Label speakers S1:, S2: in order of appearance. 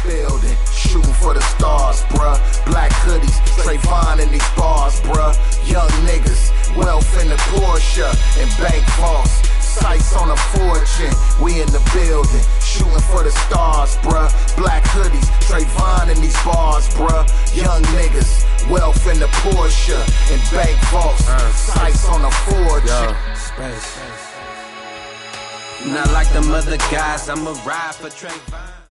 S1: building, shooting for the stars, bruh. Black hoodies, Trayvon in these bars, bruh. Young niggas, wealth in the Porsche and bank vaults. Sights on a fortune, we in the building, shooting for the stars, bruh. Black hoodies, Trayvon in these bars, bruh. Young niggas, wealth in the Porsche and bank vaults. Sights on a fortune.
S2: Not like them other guys, I'ma ride for Trayvon.